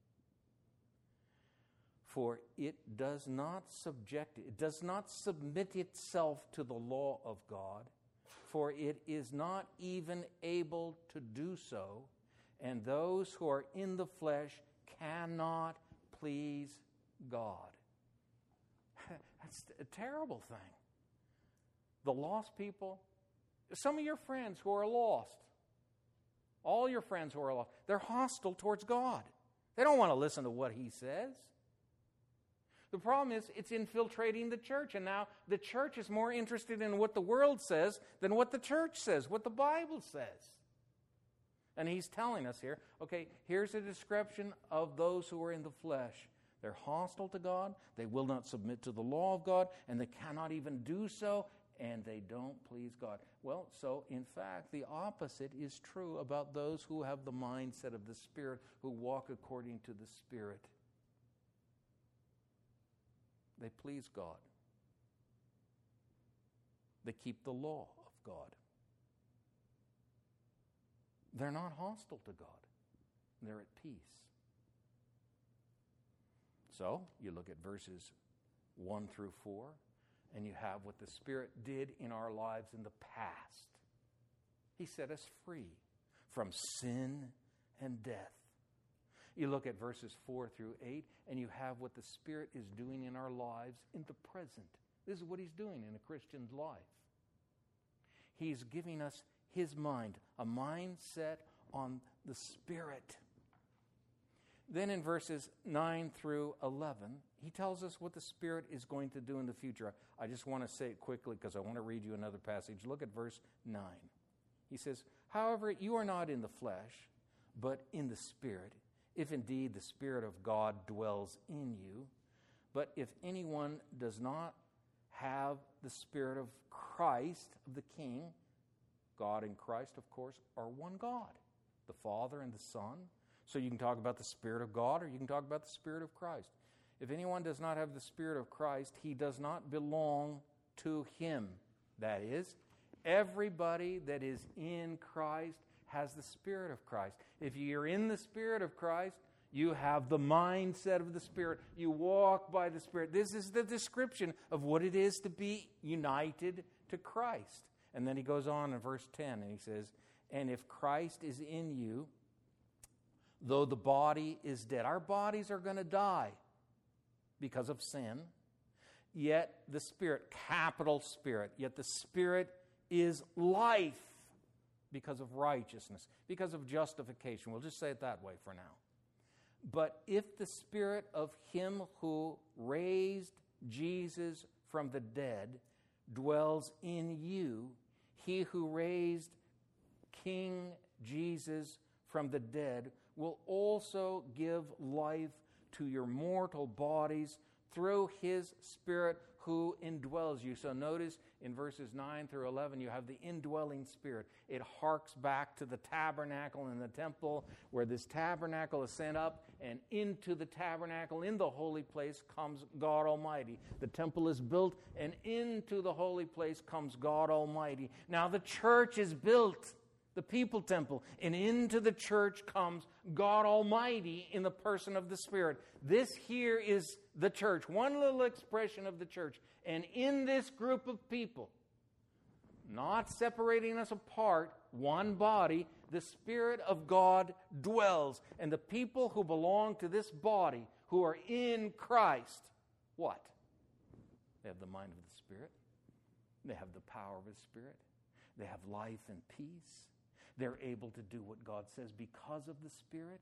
For it does not subject, it does not submit itself to the law of God, for it is not even able to do so, and those who are in the flesh cannot please God. That's a terrible thing. The lost people, some of your friends who are lost, all your friends who are lost, they're hostile towards God. They don't want to listen to what He says. The problem is it's infiltrating the church, and now the church is more interested in what the world says than what the church says, what the Bible says. And He's telling us here, okay, here's a description of those who are in the flesh. They're hostile to God, they will not submit to the law of God, and they cannot even do so, and they don't please God. Well, so in fact, the opposite is true about those who have the mindset of the Spirit, who walk according to the Spirit. They please God. They keep the law of God. They're not hostile to God. They're at peace. So, you look at verses one through four, and you have what the Spirit did in our lives in the past. He set us free from sin and death. You look at verses four through eight, and you have what the Spirit is doing in our lives in the present. This is what He's doing in a Christian's life. He's giving us His mind, a mind set on the Spirit. Then in verses nine through eleven, He tells us what the Spirit is going to do in the future. I just want to say it quickly because I want to read you another passage. Look at verse nine. He says, however, you are not in the flesh, but in the Spirit, if indeed the Spirit of God dwells in you. But if anyone does not have the Spirit of Christ, of the King, God and Christ, of course, are one God, the Father and the Son. So you can talk about the Spirit of God, or you can talk about the Spirit of Christ. If anyone does not have the Spirit of Christ, he does not belong to Him. That is, everybody that is in Christ has the Spirit of Christ. If you're in the Spirit of Christ, you have the mindset of the Spirit. You walk by the Spirit. This is the description of what it is to be united to Christ. And then he goes on in verse ten, and he says, and if Christ is in you, though the body is dead. Our bodies are going to die because of sin. Yet the Spirit, capital Spirit, yet the Spirit is life because of righteousness, because of justification. We'll just say it that way for now. But if the Spirit of Him who raised Jesus from the dead dwells in you, He who raised King Jesus from the dead will also give life to your mortal bodies through His Spirit who indwells you. So notice in verses nine through eleven, you have the indwelling Spirit. It harks back to the tabernacle in the temple, where this tabernacle is sent up, and into the tabernacle in the holy place comes God Almighty. The temple is built, and into the holy place comes God Almighty. Now the church is built, the people temple, and into the church comes God Almighty in the person of the Spirit. This here is the church, one little expression of the church. And in this group of people, not separating us apart, one body, the Spirit of God dwells. And the people who belong to this body, who are in Christ, what? They have the mind of the Spirit. They have the power of His Spirit. They have life and peace. They're able to do what God says because of the Spirit.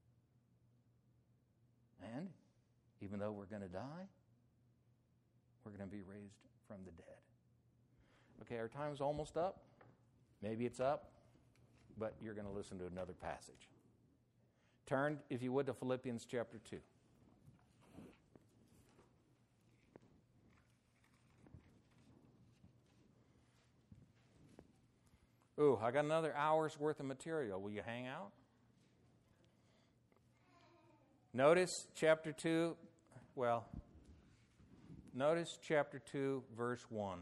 And even though we're going to die, we're going to be raised from the dead. Okay, our time's almost up. Maybe it's up, but you're going to listen to another passage. Turn, if you would, to Philippians chapter two. Ooh, I got another hour's worth of material. Will you hang out? Notice chapter two, well, notice chapter two, verse one.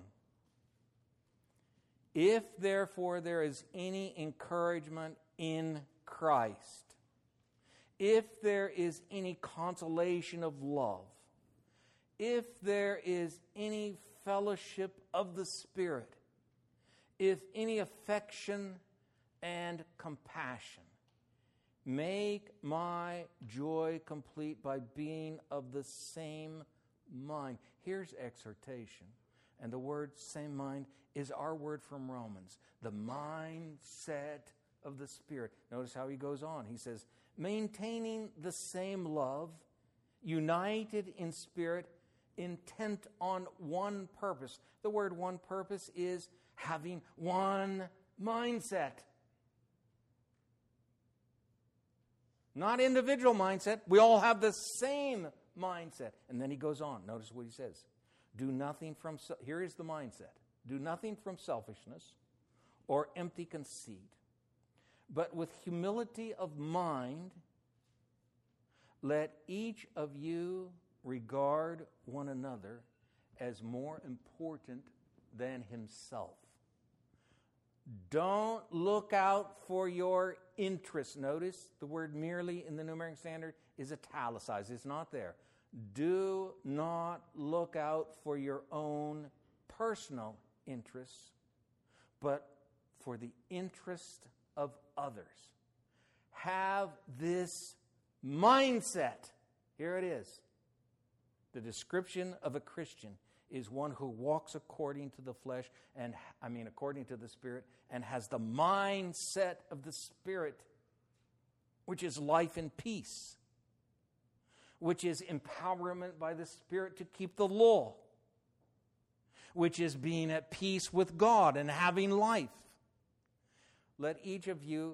If therefore there is any encouragement in Christ, if there is any consolation of love, if there is any fellowship of the Spirit, if any affection and compassion, make my joy complete by being of the same mind. Here's exhortation. And the word same mind is our word from Romans. The mindset of the Spirit. Notice how he goes on. He says, maintaining the same love, united in spirit, intent on one purpose. The word one purpose is having one mindset. Not individual mindset. We all have the same mindset. And then he goes on. Notice what he says. Do nothing from, here is the mindset. Do nothing from selfishness or empty conceit, but with humility of mind, let each of you regard one another as more important than himself. Don't look out for your interests. Notice the word merely in the New American Standard is italicized. It's not there. Do not look out for your own personal interests, but for the interest of others. Have this mindset. Here it is. The description of a Christian is one who walks according to the flesh, and I mean according to the Spirit, and has the mindset of the Spirit, which is life and peace, which is empowerment by the Spirit to keep the law, which is being at peace with God and having life. Let each of you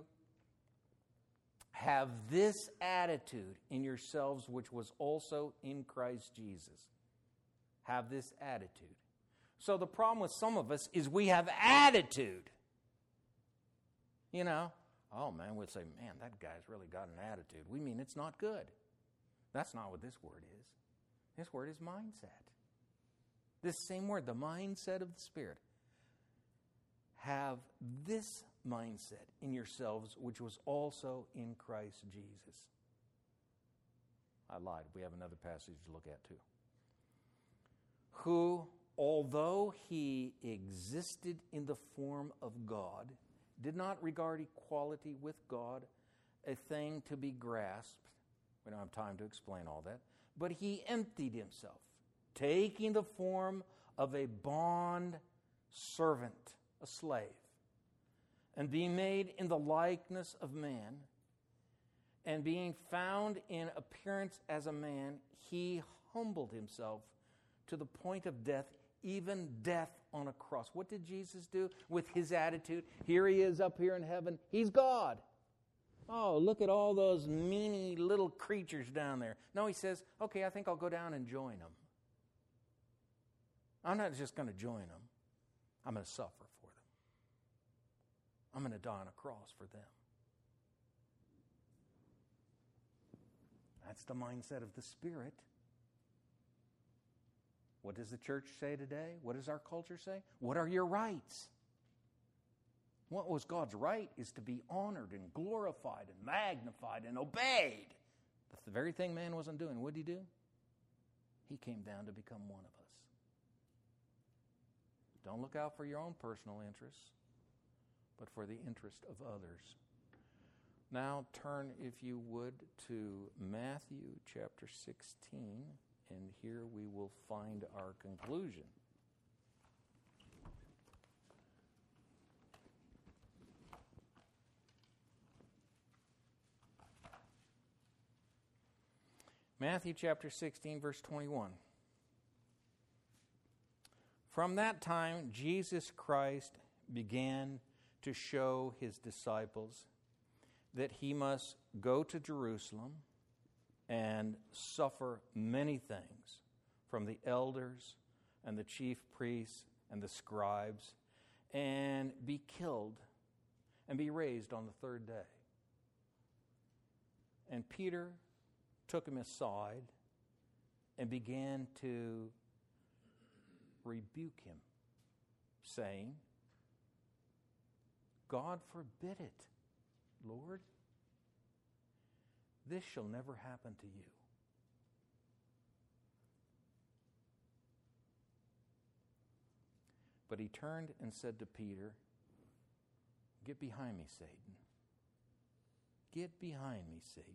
have this attitude in yourselves, which was also in Christ Jesus. Have this attitude. So the problem with some of us is we have attitude. You know, oh man, we'd say, man, that guy's really got an attitude. We mean it's not good. That's not what this word is. This word is mindset. This same word, the mindset of the Spirit. Have this mindset in yourselves, which was also in Christ Jesus. I lied. We have another passage to look at too. Who, although he existed in the form of God, did not regard equality with God a thing to be grasped. We don't have time to explain all that. But he emptied himself, taking the form of a bond servant, a slave, and being made in the likeness of man, and being found in appearance as a man, he humbled himself to the point of death, even death on a cross. What did Jesus do with his attitude? Here he is up here in heaven. He's God. Oh, look at all those meany little creatures down there. No, he says, okay, I think I'll go down and join them. I'm not just going to join them. I'm going to suffer for them. I'm going to die on a cross for them. That's the mindset of the Spirit. What does the church say today? What does our culture say? What are your rights? What was God's right is to be honored and glorified and magnified and obeyed. That's the very thing man wasn't doing. What did he do? He came down to become one of us. Don't look out for your own personal interests, but for the interest of others. Now turn, if you would, to Matthew chapter sixteen. and here we will find our conclusion. Matthew chapter sixteen, verse twenty-one. From that time, Jesus Christ began to show his disciples that he must go to Jerusalem and suffer many things from the elders and the chief priests and the scribes, and be killed and be raised on the third day. And Peter took him aside and began to rebuke him, saying, God forbid it, Lord. This shall never happen to you. But he turned and said to Peter, Get behind me, Satan. Get behind me, Satan.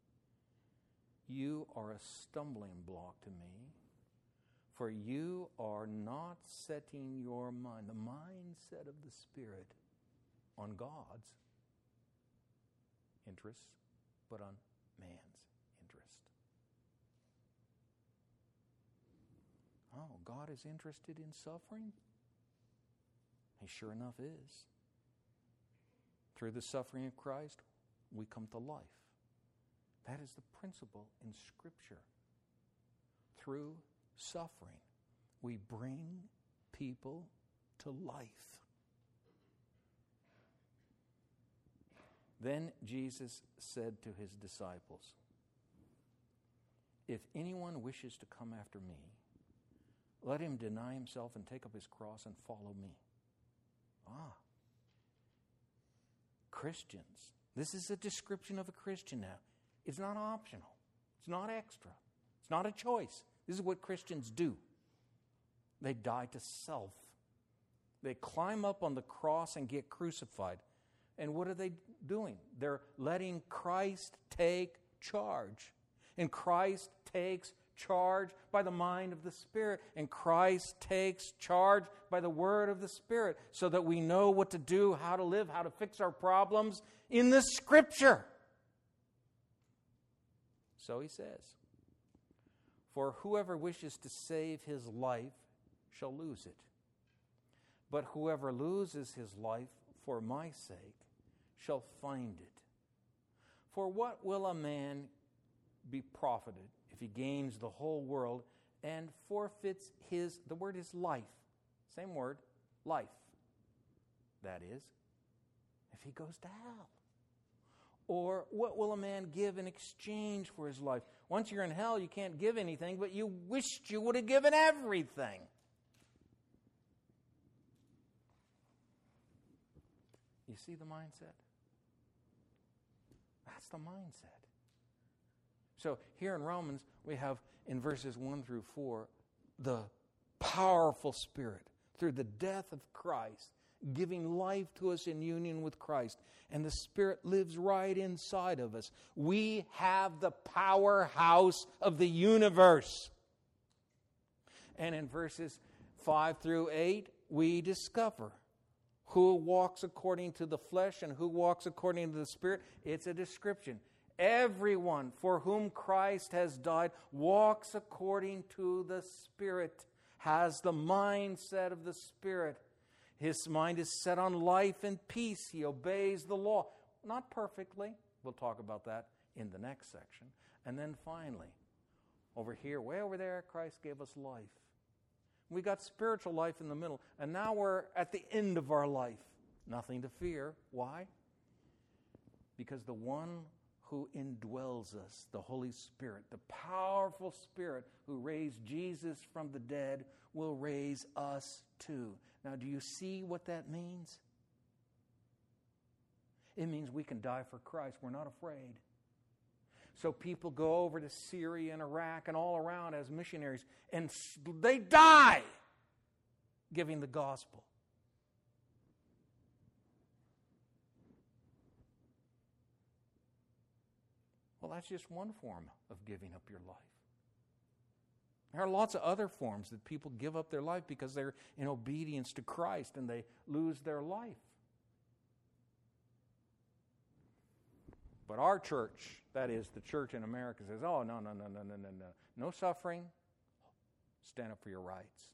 You are a stumbling block to me, for you are not setting your mind, the mindset of the Spirit, on God's interests, but on man's interest. Oh, God is interested in suffering? He sure enough is. Through the suffering of Christ, we come to life. That is the principle in Scripture. Through suffering, we bring people to life. Then Jesus said to his disciples, If anyone wishes to come after me, let him deny himself and take up his cross and follow me. Ah, Christians. This is a description of a Christian now. It's not optional. It's not extra. It's not a choice. This is what Christians do. They die to self. They climb up on the cross and get crucified. And what are they doing? They're letting Christ take charge. And Christ takes charge by the mind of the Spirit. And Christ takes charge by the word of the Spirit, so that we know what to do, how to live, how to fix our problems in the Scripture. So he says, For whoever wishes to save his life shall lose it. But whoever loses his life for my sake shall find it. For what will a man be profited if he gains the whole world and forfeits his, the word is life. Same word, life. That is, if he goes to hell. Or what will a man give in exchange for his life? Once you're in hell, you can't give anything, but you wished you would have given everything. You see the mindset? That's the mindset. So here in Romans, we have in verses one through four, the powerful Spirit through the death of Christ, giving life to us in union with Christ. And the Spirit lives right inside of us. We have the powerhouse of the universe. And in verses five through eight, we discover who walks according to the flesh and who walks according to the Spirit. It's a description. Everyone for whom Christ has died walks according to the Spirit, has the mindset of the Spirit. His mind is set on life and peace. He obeys the law. Not perfectly. We'll talk about that in the next section. And then finally, over here, way over there, Christ gave us life. We got spiritual life in the middle. And now we're at the end of our life. Nothing to fear. Why? Because the one who indwells us, the Holy Spirit, the powerful Spirit who raised Jesus from the dead, will raise us too. Now, do you see what that means? It means we can die for Christ. We're not afraid. So people go over to Syria and Iraq and all around as missionaries, and they die giving the gospel. Well, that's just one form of giving up your life. There are lots of other forms that people give up their life because they're in obedience to Christ and they lose their life. But our church, that is the church in America, says, oh, no, no, no, no, no, no, no. No suffering. Stand up for your rights.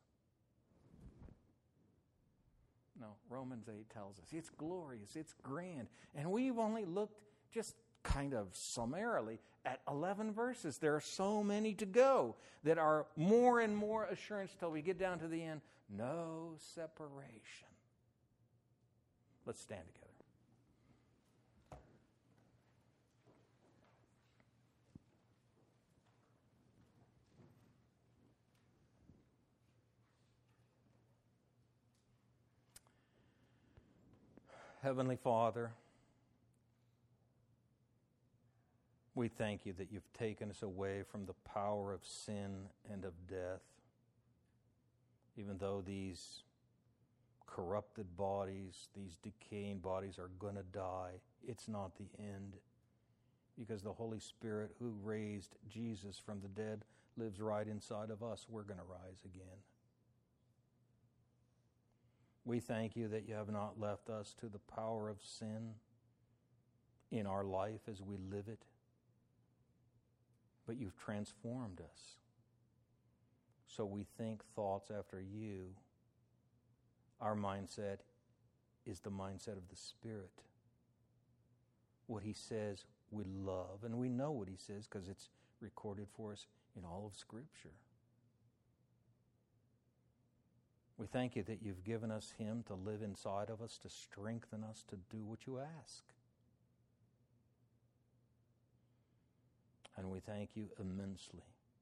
No, Romans eight tells us it's glorious, it's grand. And we've only looked just kind of summarily at eleven verses. There are so many to go that are more and more assurance till we get down to the end. No separation. Let's stand together. Heavenly Father, we thank you that you've taken us away from the power of sin and of death. Even though these corrupted bodies, these decaying bodies are going to die, it's not the end. Because the Holy Spirit who raised Jesus from the dead lives right inside of us. We're going to rise again. We thank you that you have not left us to the power of sin in our life as we live it, but you've transformed us. So we think thoughts after you. Our mindset is the mindset of the Spirit. What he says we love, and we know what he says because it's recorded for us in all of Scripture. We thank you that you've given us him to live inside of us, to strengthen us to do what you ask. And we thank you immensely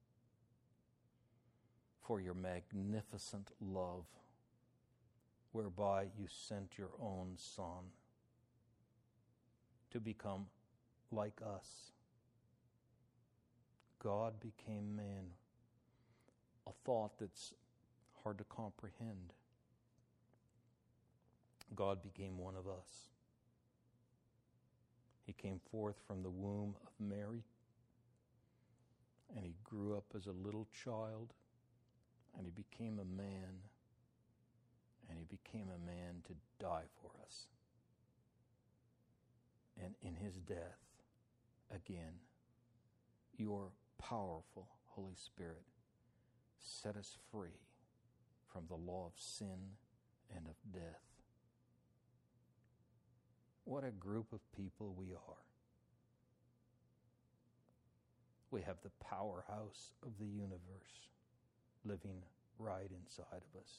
for your magnificent love, whereby you sent your own Son to become like us. God became man, a thought that's hard to comprehend. God became one of us. He came forth from the womb of Mary, and he grew up as a little child, and he became a man, and he became a man to die for us. And in his death, again, your powerful Holy Spirit set us free from the law of sin and of death. What a group of people we are. We have the powerhouse of the universe living right inside of us.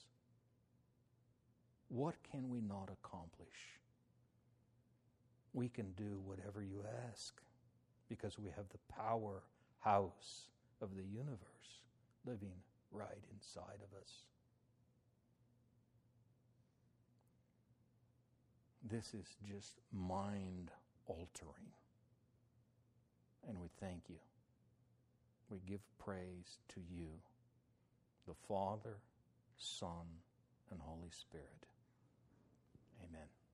What can we not accomplish? We can do whatever you ask because we have the powerhouse of the universe living right inside of us. This is just mind-altering. And we thank you. We give praise to you, the Father, Son, and Holy Spirit. Amen.